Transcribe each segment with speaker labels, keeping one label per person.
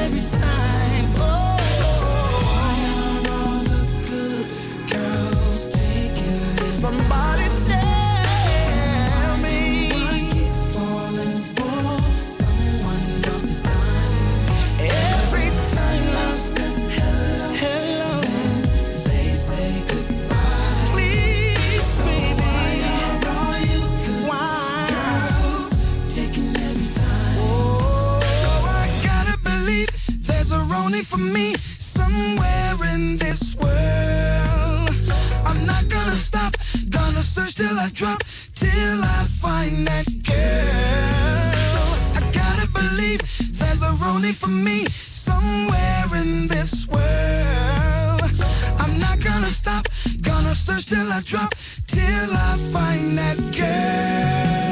Speaker 1: every time. Oh, why are all the good girls taking this? Somebody tell me. Why keep falling for someone else's time? Every time love says hello, hello, then they say goodbye. Please, baby, why are all you good girls taking every time? Oh, I gotta believe there's a Roni for me somewhere in this world. I'm not gonna stop, gonna search till I drop, till I find that girl. I gotta believe there's a Roni for me somewhere in this world. I'm not gonna stop, gonna search till I drop, till I find that girl.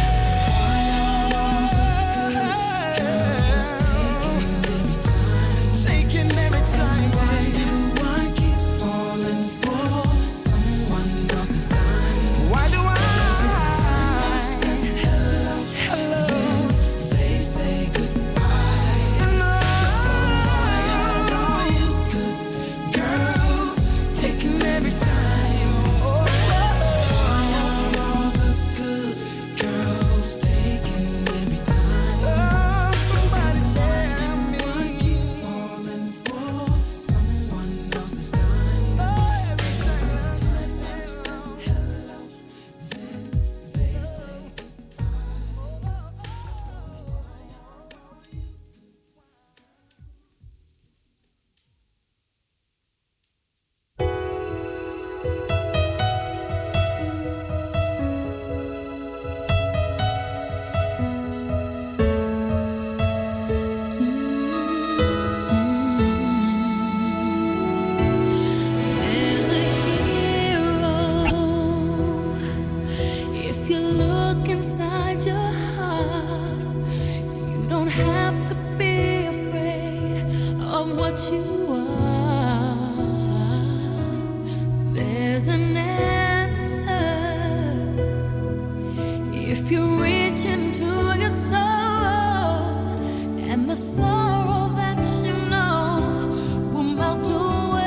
Speaker 1: Taking every time. Why do I keep falling for someone else's time? Why do I? Says hello, hello, they say goodbye. So why are all you good girls taking every time? Oh, why are all the good girls taking every time? Oh, somebody tell me. Why keep falling for someone else's time? Oh, every time I says hello, then they say there's a hero. If you look inside your heart, you don't have to be afraid of what you are. There's an answer if you reach into your soul, and the sorrow that you know will melt away.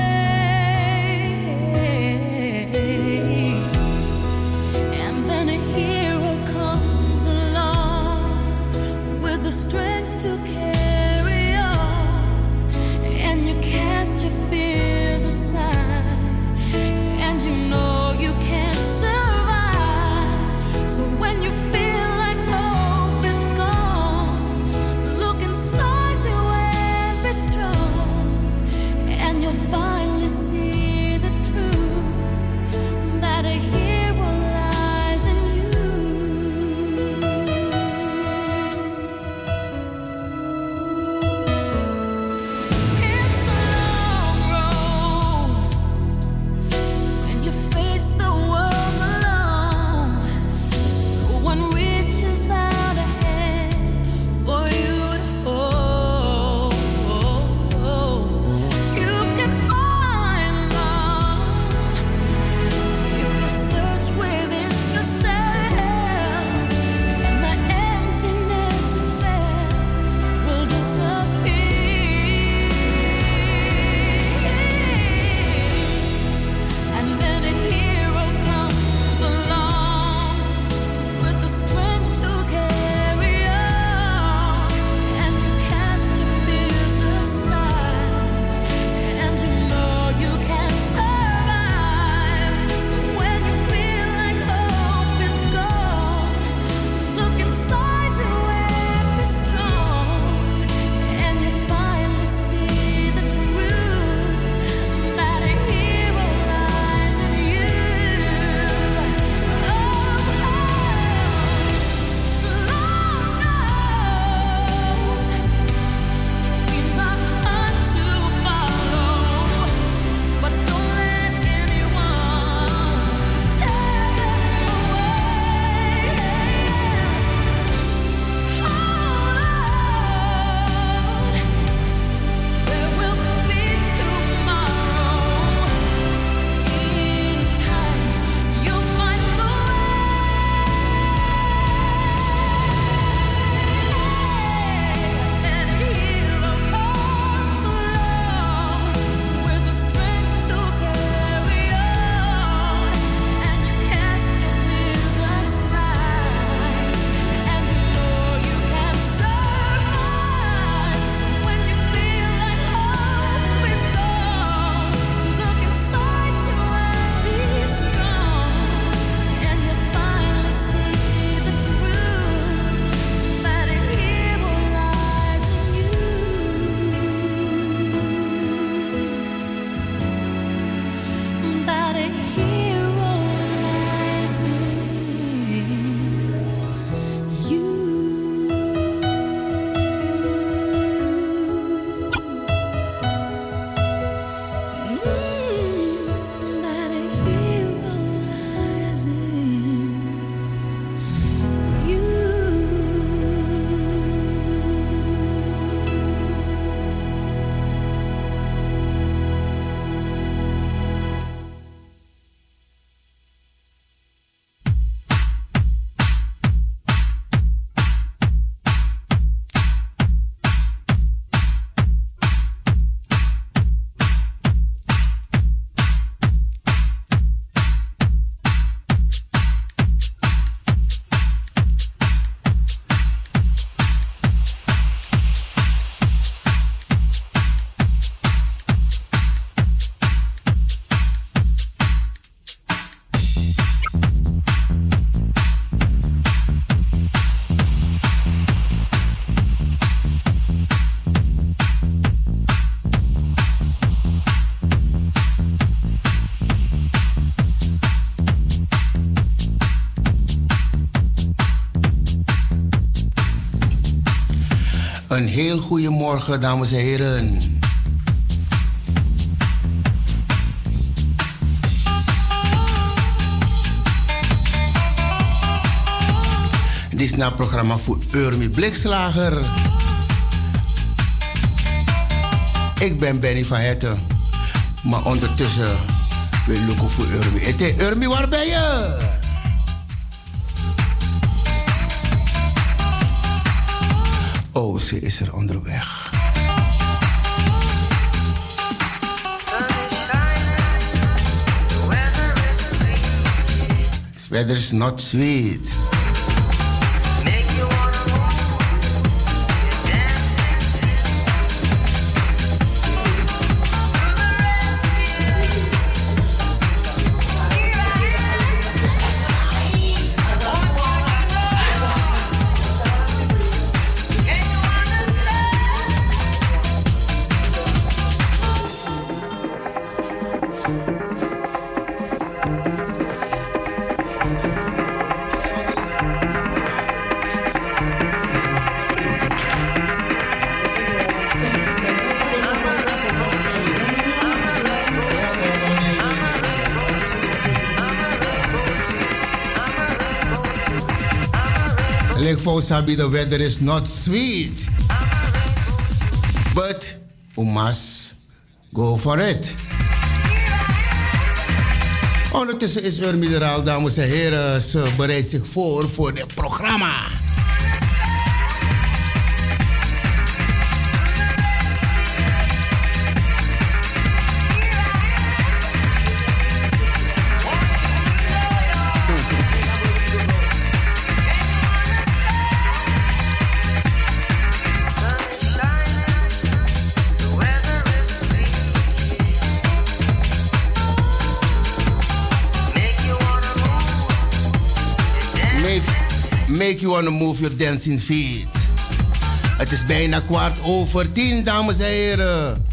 Speaker 1: And then a hero comes along with the strength to carry on, and you cast your fears aside, and you know you can survive. So when you feel like hope is gone, look inside you and be strong, and you'll finally see the truth that a hero lies in you.
Speaker 2: Een heel goede morgen, dames en heren. Dit is naar het programma voor Urmi Blikslager. Ik ben Benny van Hetten. Maar ondertussen wil ik ook voor Urmi. Urmi, waar ben je? Oh, ze is er onderweg. The weather is not sweet. Sabi, the weather is not sweet, but we must go for it. Ondertussen is Urmi er al, dames en heren. Ze bereidt zich voor dit programma. Make you wanna move your dancing feet. Het is bijna 10:15, dames en heren.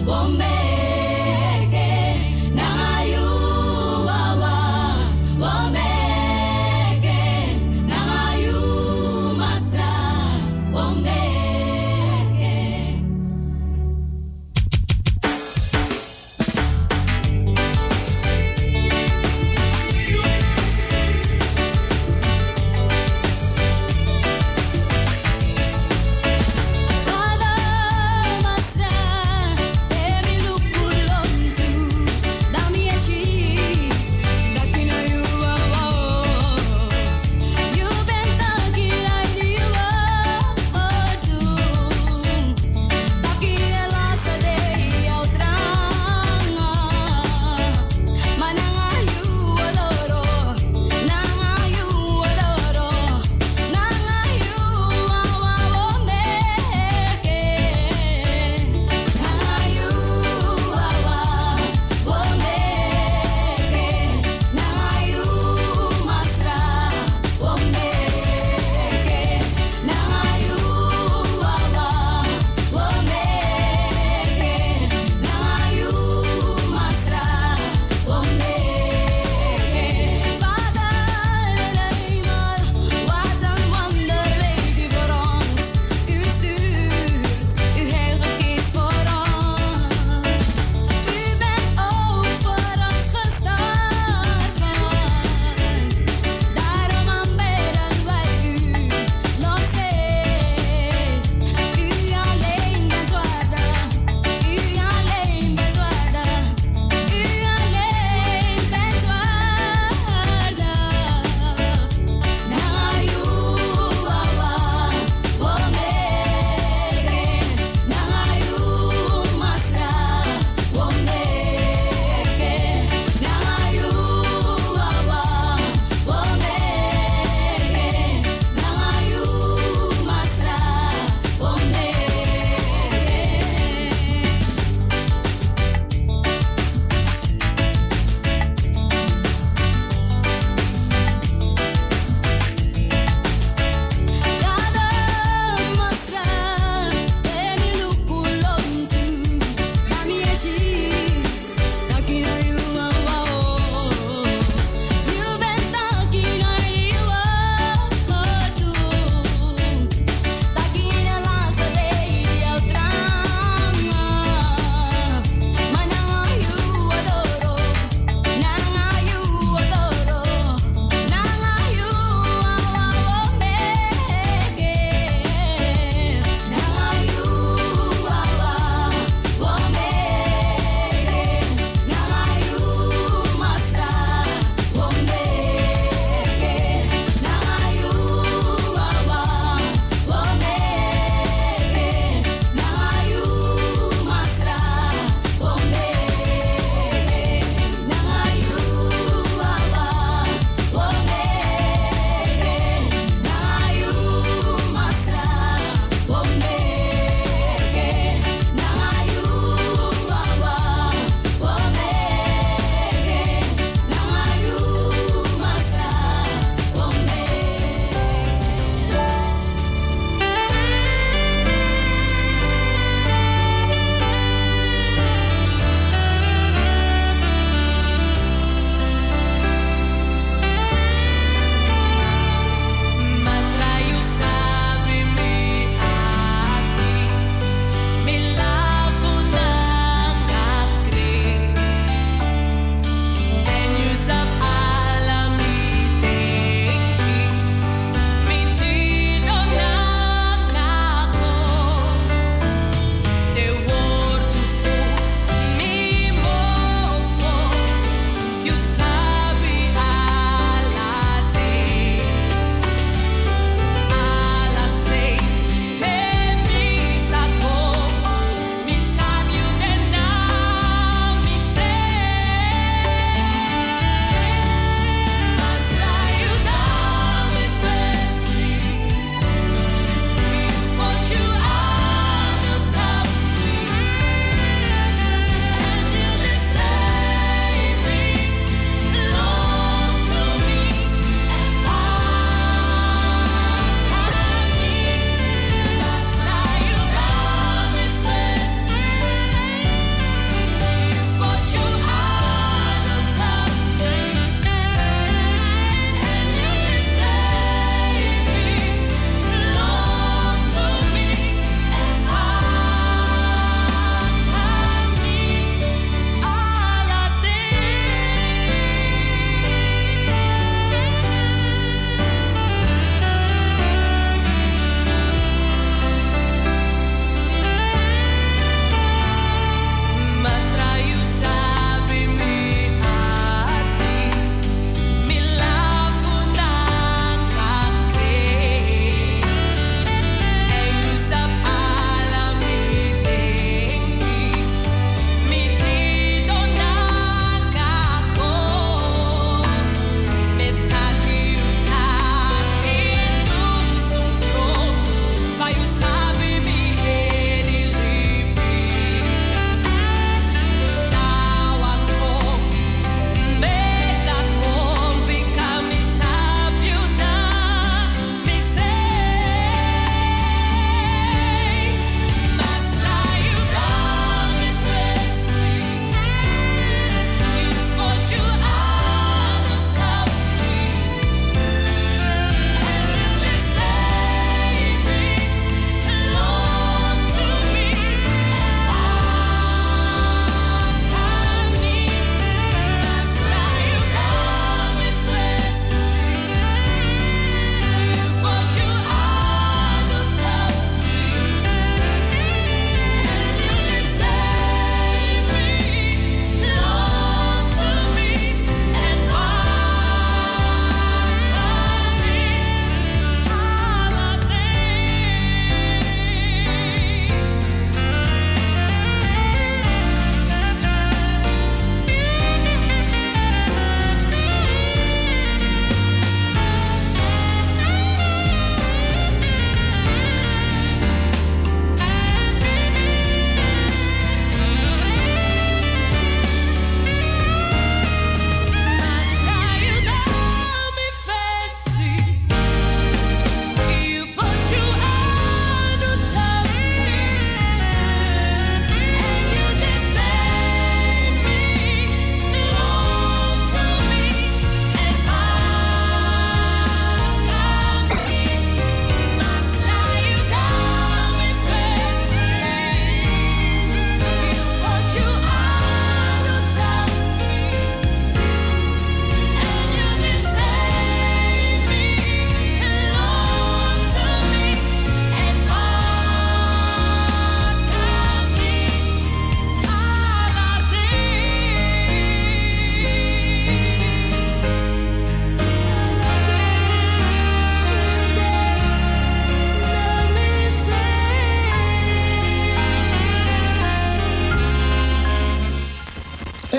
Speaker 3: Cada mastra,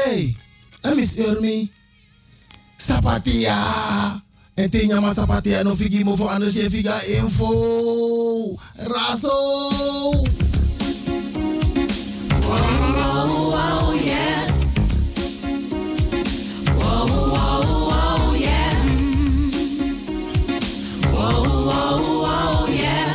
Speaker 3: Hey, Miss Urmi. Sapatia. En te nyama sapatia no figi mo voor anders je figa info. Raso.
Speaker 1: Wow, wow, wow, yeah. Wow, wow, wow, yeah. Wow, wow, wow, yeah.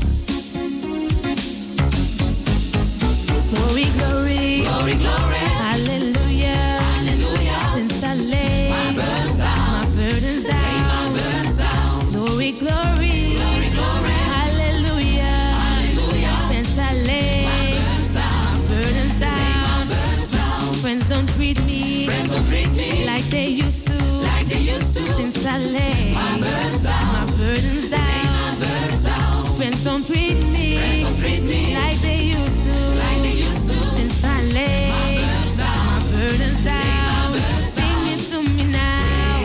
Speaker 1: Glory, glory, glory, glory. Hallelujah, hallelujah. Since I lay my burdens down, my burdens down. Glory, glory, glory, glory. Hallelujah, hallelujah. Since I lay my burdens down. Friends don't treat me like they used to, Since I lay my burdens down. Friends don't treat me like they used to, Since I lay my burdens down. Sing it to me now.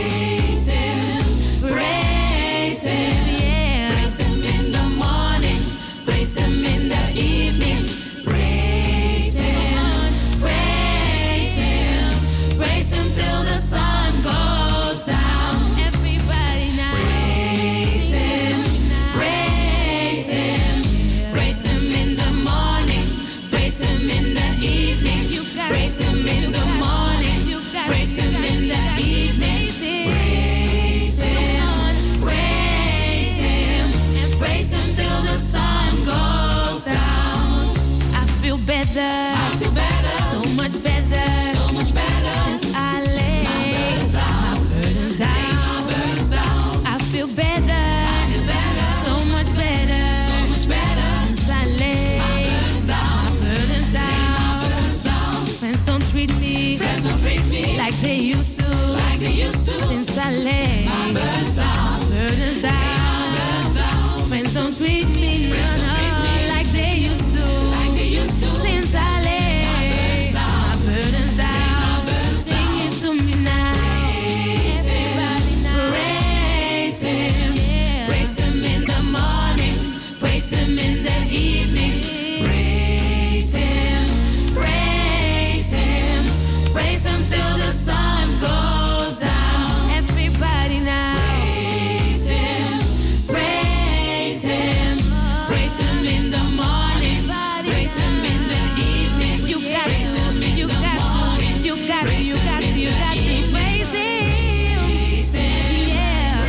Speaker 1: Praise him, yeah. Praise him in the morning, praise him in the evening. Praise him, praise him, praise him till the sun goes down. Everybody now. Praise him, praise him, praise him in the morning, praise him in the evening. Praise him in the morning, praise him in the evening. Praise him, praise him, and praise him till the sun goes down. I feel better, so much better, since I lay my burdens down. I feel better, so much better, since I lay my burdens down. Friends don't treat me like they used to, since I lay my burdens down. Friends don't treat me like they used to, since I lay my burdens down. Sing it to me now. Everybody now. Praise him, praise him in the morning, praise him in the evening. Praise him, praise him, praise him till the sun goes down. Everybody now. Praise him, praise him, praise him in the morning, praise him in the evening. You got to, you got to, you got to, you got to, you got to praise him. Yeah.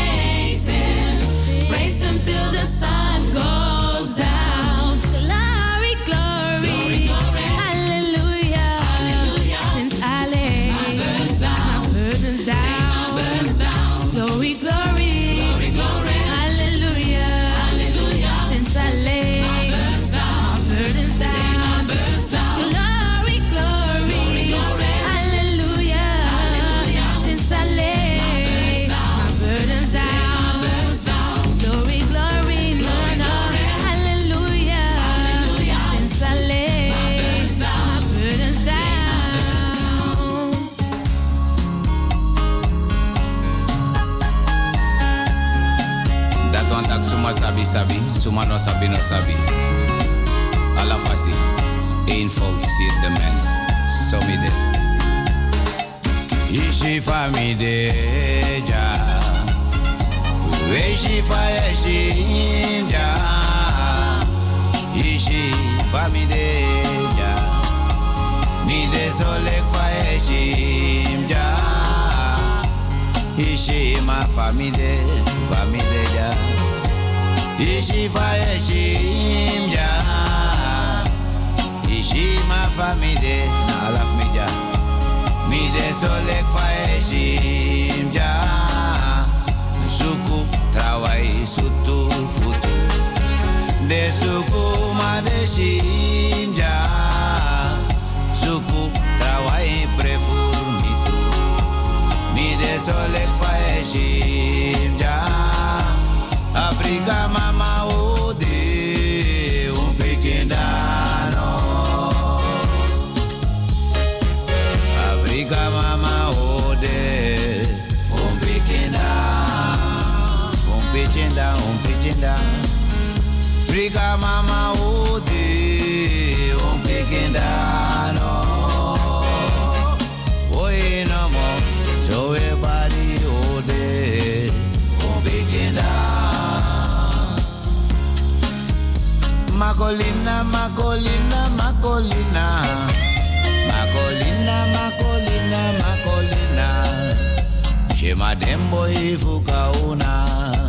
Speaker 1: Praise him till the sun goes down. Glory, glory, hallelujah. Since I lay my burdens down. Glory, glory, hallelujah. Since I lay my burdens down. Glory, glory, hallelujah. Since I lay my burdens down. Glory, glory, no, no, hallelujah. Since I lay my burdens down.
Speaker 4: Dat want ak suma sabi sabi, suma no sabi no sabi. Alla fasi, eenvoud ziet de mens, zo midden. Ishi famide ja, weshi fa yeshi ja. Ishi famide ja, mide solek fa yeshi ja. Ishi ma famide, famide ja. Ishi fa yeshi ja. Ishi ma famide na alaf mi ja. Mide solek fa yeshi ja. Suku trawai sutur futu. De suku ma de shinja. Suku trawai prefurmitu. Mide solek fa yeshi ja. Afrika mama ode umpekendano. Afrika mama ode umpekendano. Umpekenda. Afrika mama ode umpekendano. Macolina, Macolina. Macolina, Macolina, Macolina. Shema dembo ifu kauna.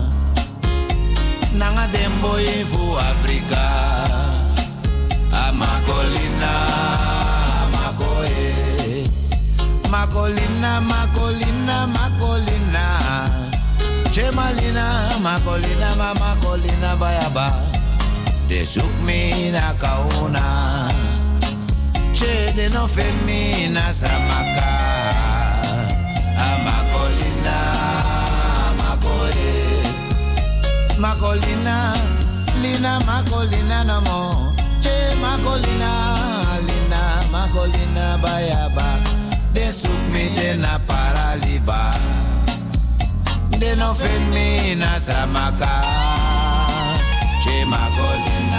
Speaker 4: Nanga dembo ifu Afrika. Macolina, Macoe. Macolina, Macolina, Macolina. Chemalina, Macolina, Macolina, Bayaba. De zoek me na kauna. Che de no fen me na samaka. Macolina, Macoe. Macolina, Lina, Macolina, no mo. Che Macolina, Lina, Macolina, Bayaba. De zoek me de na paraliba. De no fen me na samaka. Che Macolina,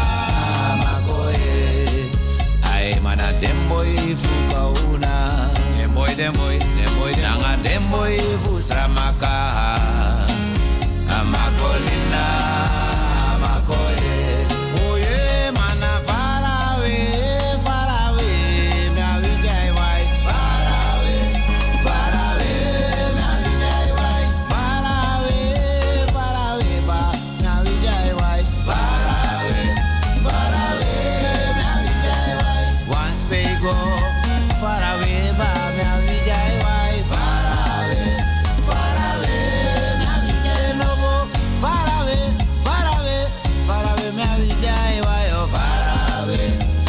Speaker 4: Macoe. Ay mana demboy fuka una. Demboy. Nanga demboy fu sramaka. Macolina, Macoe. Oh yeah, mana far away, me avijay wai. Far away, me avijay wai. Far away, ba, me avijay wai. Far away, me avijay wai. Once pay go, far away, ba, me avijay wai. Far away, me avijay no go. Far away, me avijay wai. Oh, far away,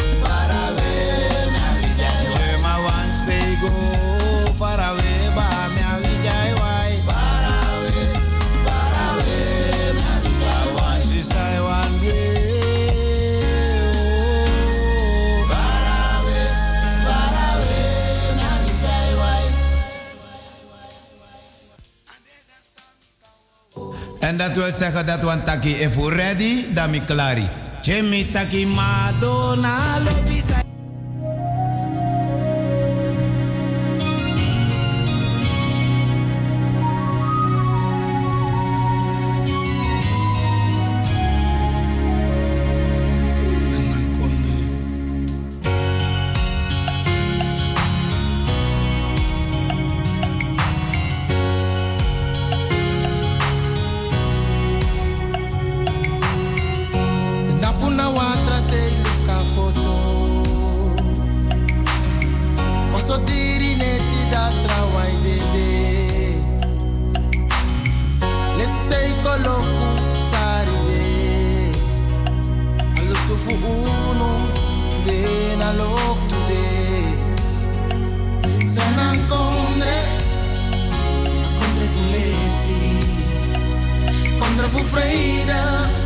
Speaker 4: me avijay wai. Chema once pay go, far away, ba, me avijay wai. Far away, me avijay wai. Once you say one day, oh, far away, me avijay wai. En dat wil zeggen dat we taki if we ready, dan mi klari. Chemi taki Madonna lobby sa.
Speaker 2: Napuna watra se luka foto. Faso diri neti da trawai dede. Let's say koloku sari de. Alusufu uno de na lok de. Sanan kondre fuleti. Kondre fu freida.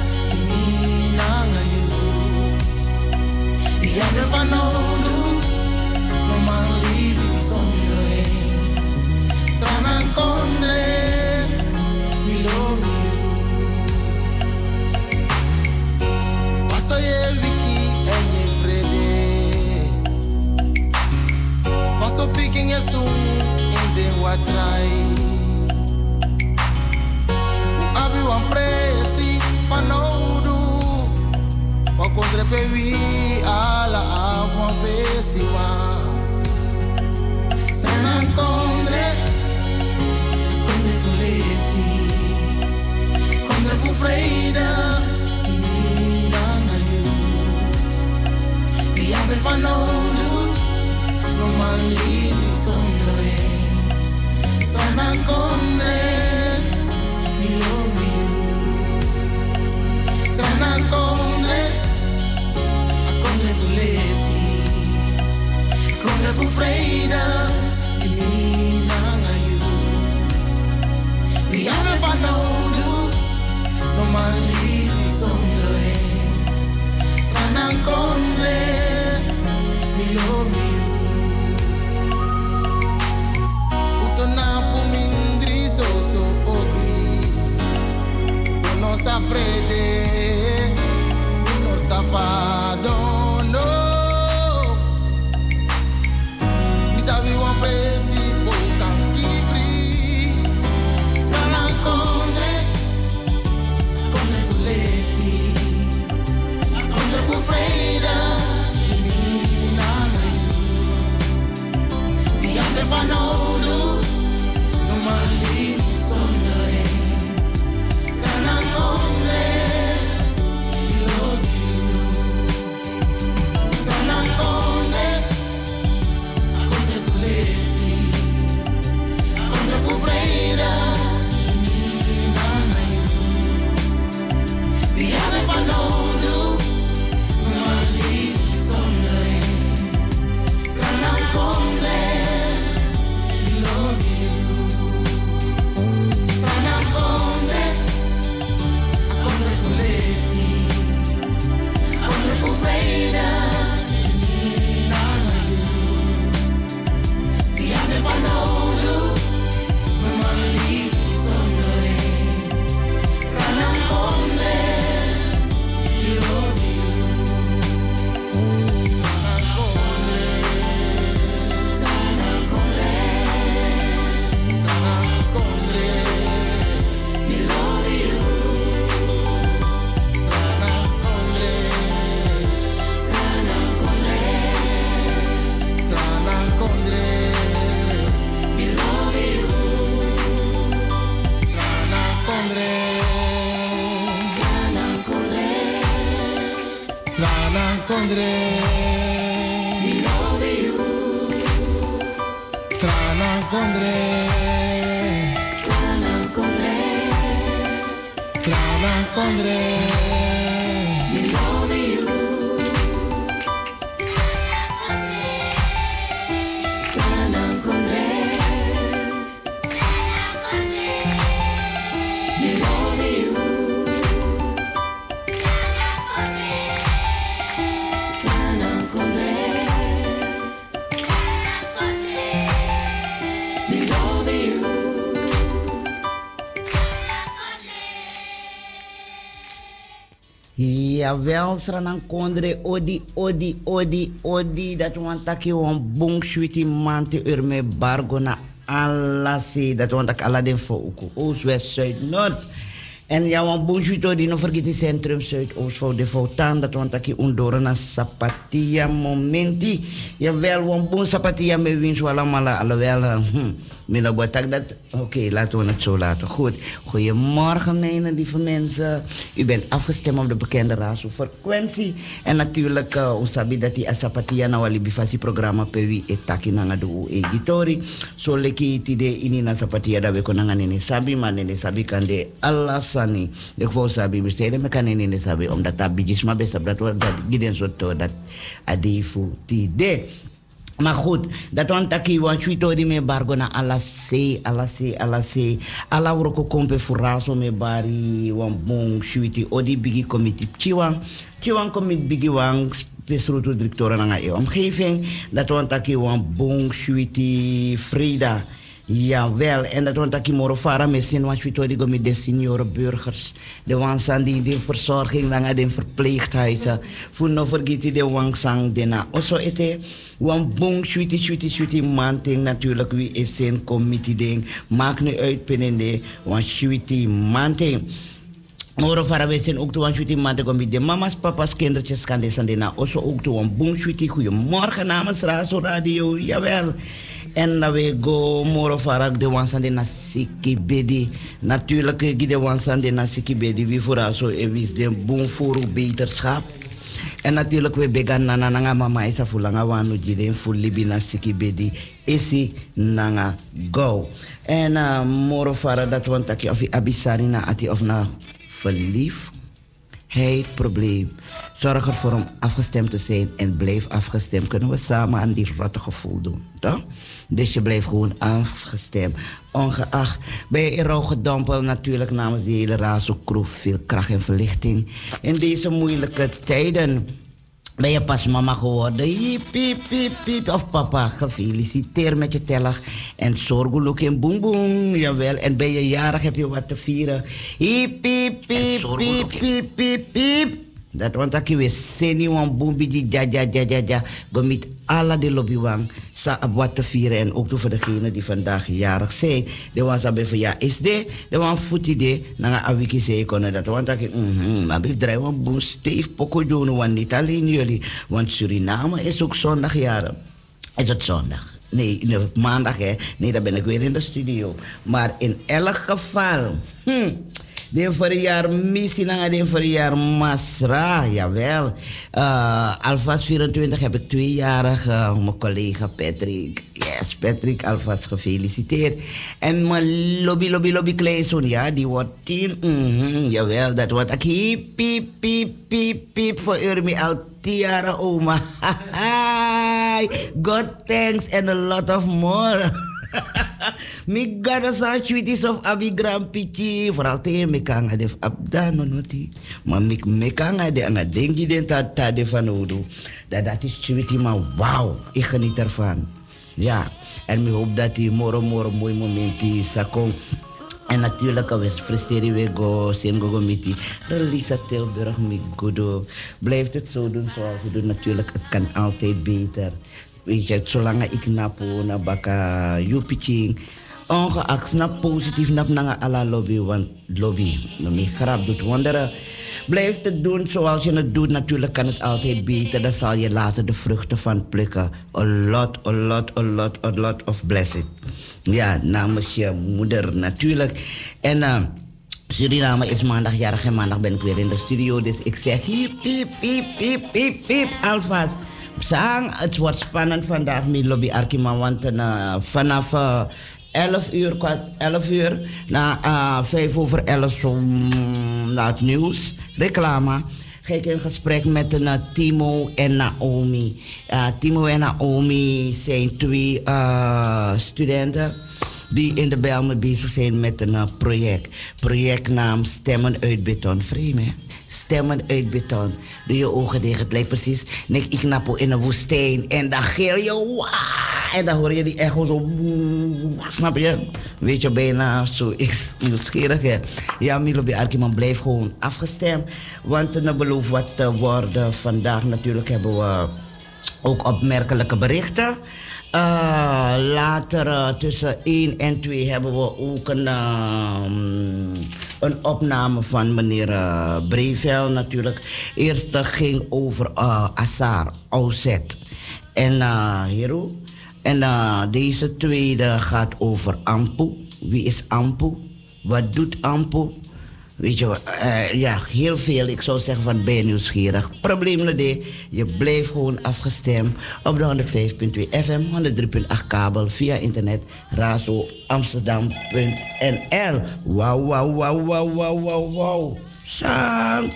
Speaker 2: Y abre fanolu, no man libi sondre. Sana kondre, mi love you. Paso ye wiki en ye frede. Paso picking ye soon in the watrai. Abi wan presi fanodu. Wa kondre pe wi ala avon fesiwa. Sana kondre fuleti. Kondre fu freida. Nanga you. Vi abe fanodu. No man libi sondre. Sana kondre. Mi love you. Sana kondre. Kondre fuleti. Kondre fu freida. Nanga you. Vi abe fanodu. No man libi sondre. Sana kondre. Mi love you. Utona pu mindri so ogri. Uno sa frede. Uno sa fadono. Mi sabi wan presi po kantibri. Sana kondre. Kondre fuleti. Kondre fu freida.
Speaker 1: van nou doe, maar lief zonder heen. Sana konde, love you. Sana konde, konde fuleti, konde fulvrede. Die hebben van nou doe, maar lief zonder heen. Sana konde.
Speaker 5: Jawel, Sranan Kondre, odi, dat want taki wan bong sweetie mante urme bargona alla se, dat want tak alla den voor Oost, West, Zuid, Noord. En ja, wan bong sweetie odi no vergeten centrum Zuid, Oost, voor de foutaan, dat want taki undoro na sapatia momenti. Jawel, wan bong sapatia me wins wala mala, alhoewel, Mina Botak dat. Oké, laten we het zo laten. Goed. Goedemorgen, mijn lieve mensen. U bent afgestemd op de bekende Razo-frequentie. En natuurlijk, usabi dat die asapatia na wali bifasi programma pewi etaki nanga do editori. So leki tide ini na sapatia da we konanga nene sabi, maar nene sabi kan de alasani. De kvo sabi besteden me kan nene sabi, omdat dat bijisma besab dat we dat giden soto dat adifu tide. Maar goed, dat want taki wan chuitori me bargo na ala se. Ala wroko kompe furaso me bari wan bon chuiti odi bigi committee chiwan committee bigi wan pesrutu directora na e omgeving. Dat want taki wan bon chuiti Frida. Jawel, en dat want ik moro fara mesin want we toch met de seniorenburgers, de wansan die de verzorging lange de verpleeghuizen, voor no vergeten de wansang dena. Also ete wan bong sweetie manting natuurlijk wie is zijn committee ding, maakt nu uit penende wan sweetie manting. Moro fara mesin ook to wan sweetie manting met de mama's, papa's, kindertjes kan de sandena. Also ook to wan bong sweetie. Goedemorgen namens Razo Radio, jawel. En dan we go moro farak de wansande na sikibedi. Natuurlijk de wansande na sikibedi. Wie voor zo is de boom voor beterschap. En natuurlijk we began nanga mama isa fulanga wanu jiden fulibi na sikibedi. Isi nanga go. En moro farak dat want taki of abisari na ati of na verlief. Hij probleem. Zorg ervoor om afgestemd te zijn en blijf afgestemd. Kunnen we samen aan die rotte gevoel doen. Toch? Dus je blijft gewoon afgestemd. Ongeacht bij je rouwgedompel natuurlijk namens die hele Razo-crew veel kracht en verlichting. In deze moeilijke tijden ben je pas mama geworden. Piep. Of papa, gefeliciteerd met je tellig. En zorgelook in boem boem. Jawel, en ben je jarig, heb je wat te vieren. Piep. Dat want ik weer seni wan boembi ja. Gomit alla de lobbywang. Sa wat te vieren en ook voor degenen die vandaag jarig zijn. De wan sabi van ja is de wan futi de na awiki se konen dat want ik maar bij draai wan boem steef poko doen wan niet alleen jullie want Suriname is ook zondag jaren. Is het zondag? Nee, maandag hè. Nee, dan ben ik weer in de studio. Maar in elk geval. De verjaar missie na de verjaar Masra, jawel. Alvast 24 heb ik 2-jarige mijn collega Patrick. Yes, Patrick, alvast gefeliciteerd. En mijn lobby kleinzoon, ja, die wordt 10. Jawel, dat wordt ik piep voor Urmi al 10 jaar oma. God thanks and a lot of more. Mi gada sa sweeties of abi grampichi vooral te me kanga def abda no noti maar me kanga de anga dengi den ta de van odo dat is sweetie maar wow ik geniet ervan ja en ik hoop dat die moro mooi momenti sakong en natuurlijk we frusteren we go sen go miti Lisa Tilburg mi godo blijft het zo doen zoals we doen natuurlijk het kan altijd beter. Weet je, zolang ik napo na baka jupiching, ongeacht snap positief nap na ala lobby, want lobby, no me grap doet wonderen. Blijf het doen zoals je het doet, natuurlijk kan het altijd beter, dan zal je later de vruchten van plukken. A lot of blessing. Ja, namens je moeder natuurlijk. En Suriname is maandag jarig en maandag ben ik weer in de studio, dus ik zeg hiep, alvast. Sang, het wordt spannend vandaag met Lobby Arkima, want vanaf 11 uur na 5 over 11 zo na het nieuws, reclame, ga ik in gesprek met Timo en Naomi. Timo en Naomi zijn 2 studenten die in de Bijlmer bezig zijn met een projectnaam Stemmen uit Beton. Vreemd, hè? Stemmen uit beton. Doe je ogen dicht. Het lijkt precies nek ik napo in een woestijn. En dan geel je. Waa, en dan hoor je die echo zo. Snap je? Weet je, bijna zo nieuwsgierig. Hè? Ja, Milo bij Arkiman blijft gewoon afgestemd. Want er belooft wat te worden. Vandaag natuurlijk hebben we ook opmerkelijke berichten. Later tussen 1 en 2 hebben we ook een opname van meneer Brevel natuurlijk. Eerst ging over Assar, Ozet en Hero. En deze tweede gaat over Ampu. Wie is Ampu? Wat doet Ampu? Weet je, ja, heel veel. Ik zou zeggen van ben je nieuwsgierig. Probleem niet, je blijft gewoon afgestemd op de 105.2 FM, 103.8 kabel, via internet, razo amsterdam.nl. Wauw. Sang.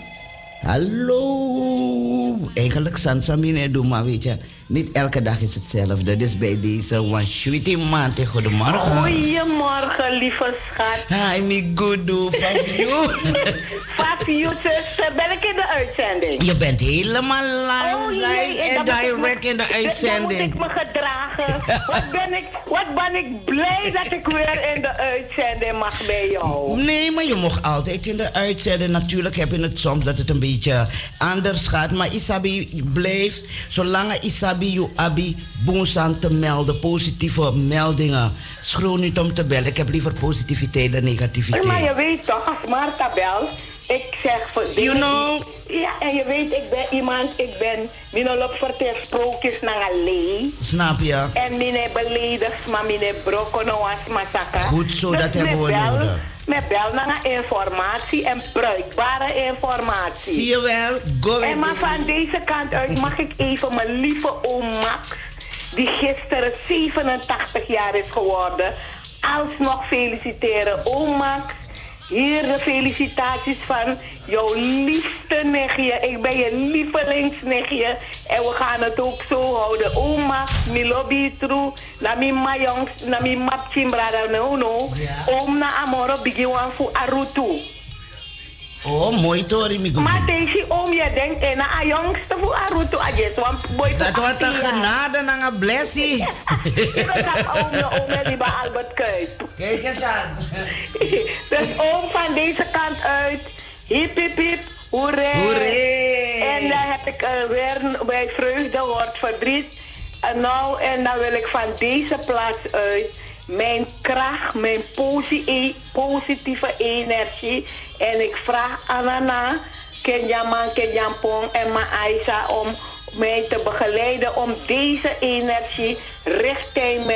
Speaker 5: Hallo. Eigenlijk Sansamine doen, maar weet je, niet elke dag is hetzelfde. Dus bij deze one sweetie maand. Goedemorgen.
Speaker 6: Goedemorgen, lieve schat.
Speaker 5: Hi, me good do. Fabio.
Speaker 6: Fabio, zuster. Ben ik in de uitzending?
Speaker 5: Je bent helemaal live en direct in de uitzending.
Speaker 6: Dan moet ik me gedragen. Wat ben ik blij dat ik weer in de uitzending mag bij jou.
Speaker 5: Nee, maar je mag altijd in de uitzending. Natuurlijk heb je het soms dat het een beetje anders gaat. Maar Isabi blijft, zolang Isabi je abi boonsan te melden, positieve meldingen. Schroom niet om te bellen. Ik heb liever positiviteit dan negativiteit.
Speaker 6: Maar je weet toch, als Marta belt, ik zeg voor
Speaker 5: you know?
Speaker 6: Ja, en je weet, ik ben iemand, minolop vertel sprookjes naar een lee.
Speaker 5: Snap je?
Speaker 6: En mine beledigd, maar mine brokken was massaka.
Speaker 5: Goed zo, dus dat hebben we nodig.
Speaker 6: Met bel naar informatie en bruikbare informatie.
Speaker 5: Zie je wel? Go
Speaker 6: en maar van deze kant uit mag ik even mijn lieve oom Max, die gisteren 87 jaar is geworden, alsnog feliciteren. Oom Max, hier de felicitaties van jouw liefste nichtje. Ik ben je lievelingsnichtje en we gaan het ook zo houden. Oom Max, mi lobby true, na mi mayong, na mi mapchimbrada no. Oom na amoro bigiwan fu arutu.
Speaker 5: Oh, mooi tori mi goed.
Speaker 6: Maar deze oom, je denkt, na a jongste fu arutu ajes, want boy.
Speaker 5: Dat wordt een genade en een blessie.
Speaker 6: Ik ga oom liever Albert Kuip.
Speaker 5: Kijk eens aan.
Speaker 6: Dus oom van deze kant uit, hip hip hip, hoeré. En dan heb ik weer bij vreugde hoort verdriet. En dan wil ik van deze plaats uit mijn kracht, mijn positieve energie. En ik vraag Anana, Kenjaman, Kenjampong en Maaisa om mij te begeleiden om deze energie richting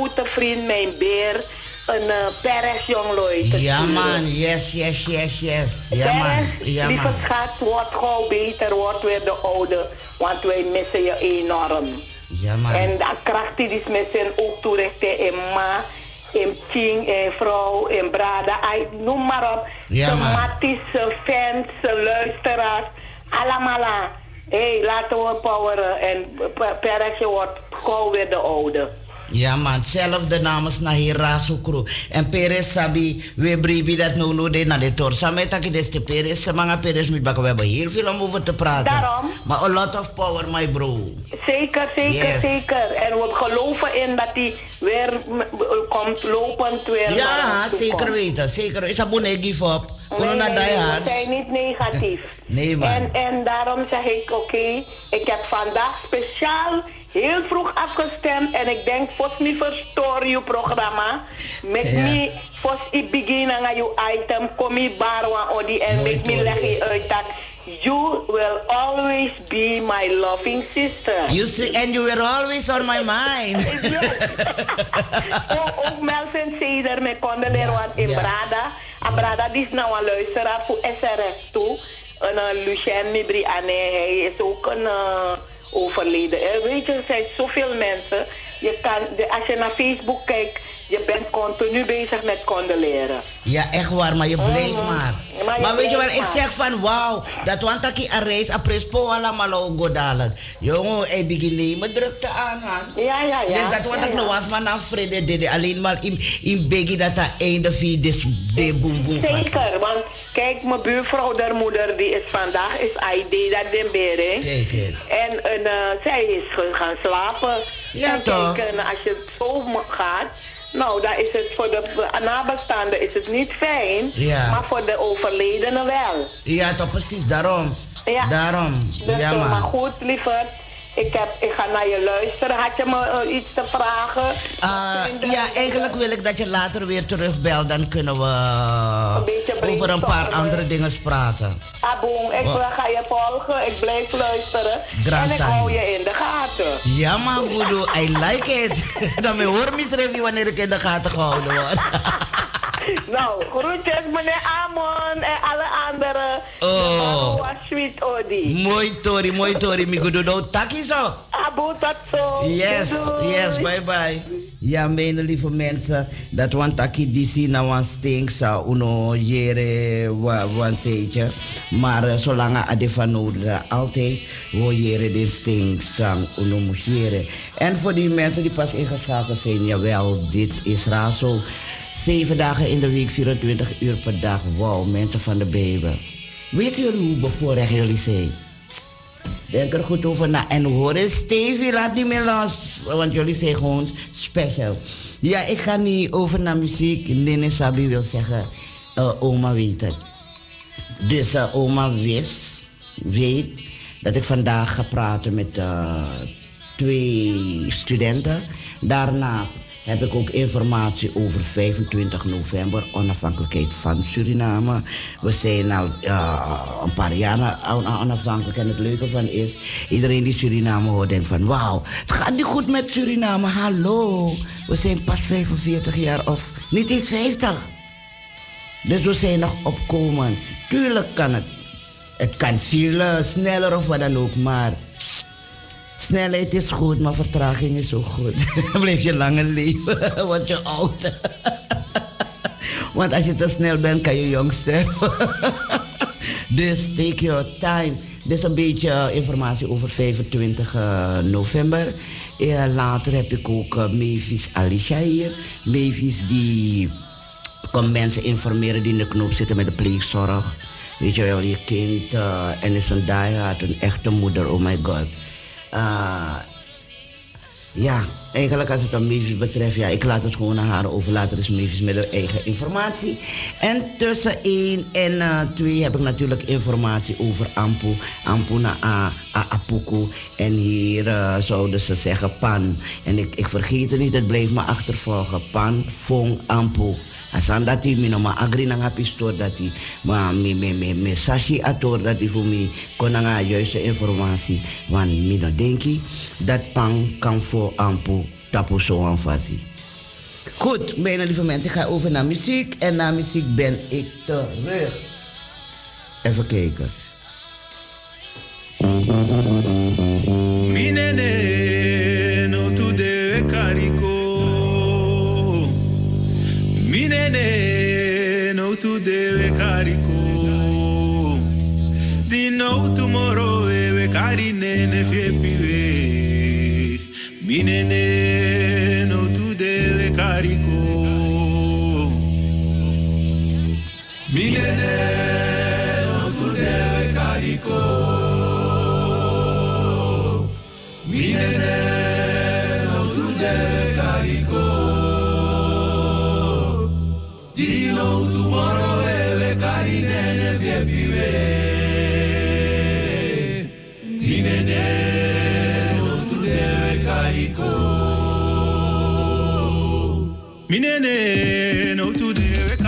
Speaker 6: grote vriend, mijn beer, een Perez jonglooi te
Speaker 5: Ja
Speaker 6: sturen.
Speaker 5: man, yes. Ja man, ja
Speaker 6: lieve
Speaker 5: man.
Speaker 6: schat, wordt gauw beter, wordt weer de oude, want wij missen je enorm.
Speaker 5: Ja man.
Speaker 6: En dat kracht die is met zijn ook toerichten in ma, in Ching, in vrouw, in Brada, noem maar op.
Speaker 5: Ja,
Speaker 6: Zijn
Speaker 5: man.
Speaker 6: matties, zijn fans, zijn luisteraars, allemaal. Hé, laten we poweren en Perez wordt gauw weer de oude.
Speaker 5: Ja man, hetzelfde namens Nahira Sukru. En Perez Sabi, we bribi dat no de na de tor. Samen dat des te Perez, Samanga Perez met bakken. We hebben heel veel om over te praten.
Speaker 6: Daarom.
Speaker 5: Maar a lot of power, my bro.
Speaker 6: Zeker.
Speaker 5: Yes.
Speaker 6: En we geloven in dat hij weer komt lopend weer. naar
Speaker 5: Ja,
Speaker 6: ons toe
Speaker 5: zeker
Speaker 6: komt.
Speaker 5: weten. Zeker. Is dat boene give up? Kunnen naar die
Speaker 6: we
Speaker 5: hard.
Speaker 6: zijn niet negatief.
Speaker 5: Nee, man.
Speaker 6: En daarom zeg ik, oké, ik heb vandaag speciaal heel vroeg afgestemd en ik denk, volgens mij verstoor je programma. Met me, volgens ik begin aan je item, kom je barwa odi en met me leg je uit dat you will always be my loving sister.
Speaker 5: You see, and you were always on my mind.
Speaker 6: Ook Melvin Ceder met condoleren, want in Brada, Brada die is nou een luisteraar voor SRS toe. En Lucien Mibri Anne, hij is ook een overleden. Weet je, er zijn zoveel mensen. Je kan, als je naar Facebook kijkt, je bent continu bezig met condoleren.
Speaker 5: Ja, echt waar, maar je bleef maar. Maar weet je wat, ik
Speaker 6: blijft
Speaker 5: zeg van wauw, dat want ik een reis, a prespo allemaal ook dadelijk. Jongen, ik begin nemen drukte aan.
Speaker 6: Ja.
Speaker 5: Dus dat want ik nog was maar naar vrede dede, alleen maar in begi dat het einde van de boem boem vast.
Speaker 6: Zeker, want kijk, mijn buurvrouw, haar moeder, die is vandaag, is ID dat den beren.
Speaker 5: Zeker.
Speaker 6: En zij is gaan slapen.
Speaker 5: Ja,
Speaker 6: en
Speaker 5: toch?
Speaker 6: kijk, als je zo gaat, nou, dan is het voor de nabestaanden is het niet fijn,
Speaker 5: Ja.
Speaker 6: maar voor de overledenen wel.
Speaker 5: Ja, toch precies, daarom.
Speaker 6: Ja.
Speaker 5: Daarom.
Speaker 6: Dus,
Speaker 5: Ja, man.
Speaker 6: maar goed, lieverd. Ik ga naar je luisteren. Had je me iets te vragen?
Speaker 5: Ja, eigenlijk wil ik dat je later weer terugbelt. Dan kunnen we
Speaker 6: beetje
Speaker 5: over een paar
Speaker 6: brainstormen.
Speaker 5: andere dingen praten.
Speaker 6: Aboom, ik ga je volgen. Ik blijf luisteren.
Speaker 5: Grand
Speaker 6: en ik hou je in de gaten.
Speaker 5: Ja, man, Boedo, I like it. Dan me hoor misrevie wanneer ik in de gaten gehouden word.
Speaker 6: Nou, groetjes meneer Amon en alle anderen.
Speaker 5: Oh.
Speaker 6: Was sweet Odi.
Speaker 5: Mooi tori, mi Gudo. Taki zo.
Speaker 6: Abo, tot zo.
Speaker 5: Yes,
Speaker 6: Doei.
Speaker 5: yes, bye. Ja, mijn lieve mensen, dat want taki disi na wan stink sa uno jere wan teetje. Maar zolang a de van nodig altijd wo jere de stink sang uno musjere. En voor die mensen die pas ingeschakeld zijn, jawel, dit is Razo. 7 dagen in de week, 24 uur per dag. Wauw, mensen van de Bijbel. Weten jullie hoe bevoorrecht jullie zijn? Denk er goed over na. En hoor eens, Stevie, laat niet meer los. Want jullie zijn gewoon special. Ja, ik ga niet over naar muziek. Nene Sabi wil zeggen, oma weet het. Dus oma weet dat ik vandaag ga praten met 2 studenten. Daarna heb ik ook informatie over 25 november, onafhankelijkheid van Suriname. We zijn al een paar jaar onafhankelijk en het leuke van is, iedereen die Suriname hoort denkt van wauw, het gaat niet goed met Suriname, hallo. We zijn pas 45 jaar of niet eens 50. Dus we zijn nog opkomend. Tuurlijk kan het. Het kan veel sneller of wat dan ook, maar snelheid is goed, maar vertraging is ook goed. Dan blijf je langer leven, word je oud. Want als je te snel bent, kan je jong sterven. Dus take your time. Dus een beetje informatie over 25 november. Later heb ik ook Mavis Alicia hier. Mavis die komt mensen informeren die in de knoop zitten met de pleegzorg. Weet je wel, je kind en is een diehard, een echte moeder, oh my god. Ja, eigenlijk als het aan Mavis betreft, ja, ik laat het gewoon aan haar over. Later is Mavis met haar eigen informatie. En tussen 1 en 2 heb ik natuurlijk informatie over Ampu. Ampu na Apuku. En hier zouden ze zeggen Pan. En ik vergeet het niet, het blijft me achtervolgen. Pan, Fong, Ampu. Asan dat hij me maar agri na ngapi store dat hij maar me sashi ator dat hij voor me kon na juiste informatie want me no denki dat pan kan voor ampu tapu so anfasi. Goed, bijna lieve mensen, ik ga over naar muziek. En na muziek ben ik terug. Even kijken.
Speaker 1: Minene no tu de carico. Minene no tu de carico. Di no tomorrow we carine ne fiepiwe. Minene no tu de carico. Minene no tu de carico. Minene no tu debe carico. Dino tomorrow eve carine ne fiepiwe. Minene no tu debe carico. Minene no tu debe